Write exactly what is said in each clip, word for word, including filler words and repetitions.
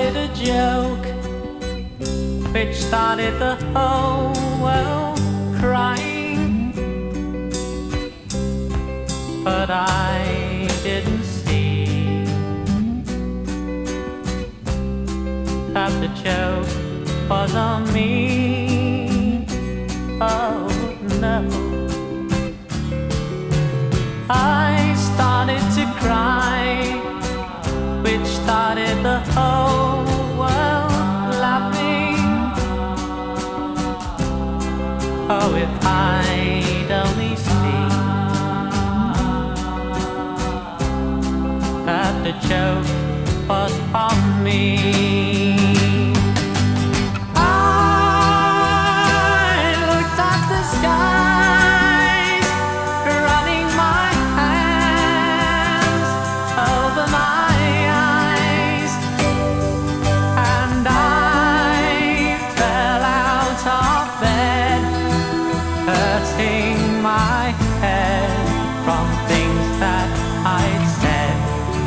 started a joke, which started the whole world crying. But I didn't see that the joke was on me. Oh no. I started to cry, which started the whole world laughing. Oh, if I'd only seen that the joke was on me. I looked at the skies, running my hands over my eyes, and I fell out of bed, hurting my head from things that I'd said,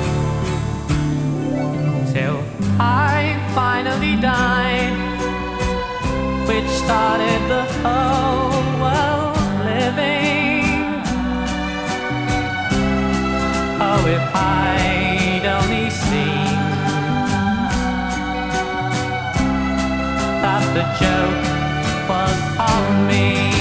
till I finally died, which started the whole world living. Oh, if I'd only seen that the joke was on me.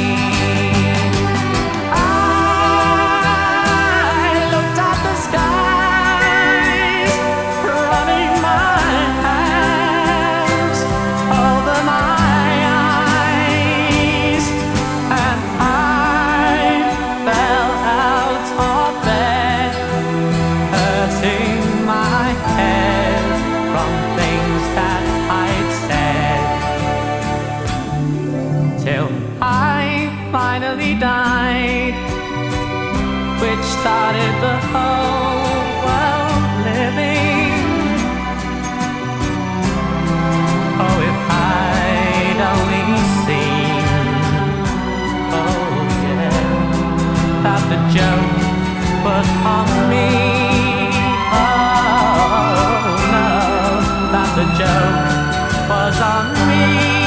Finally died, which started the whole world living. Oh, if I'd only seen, oh yeah, that the joke was on me. Oh no, that the joke was on me.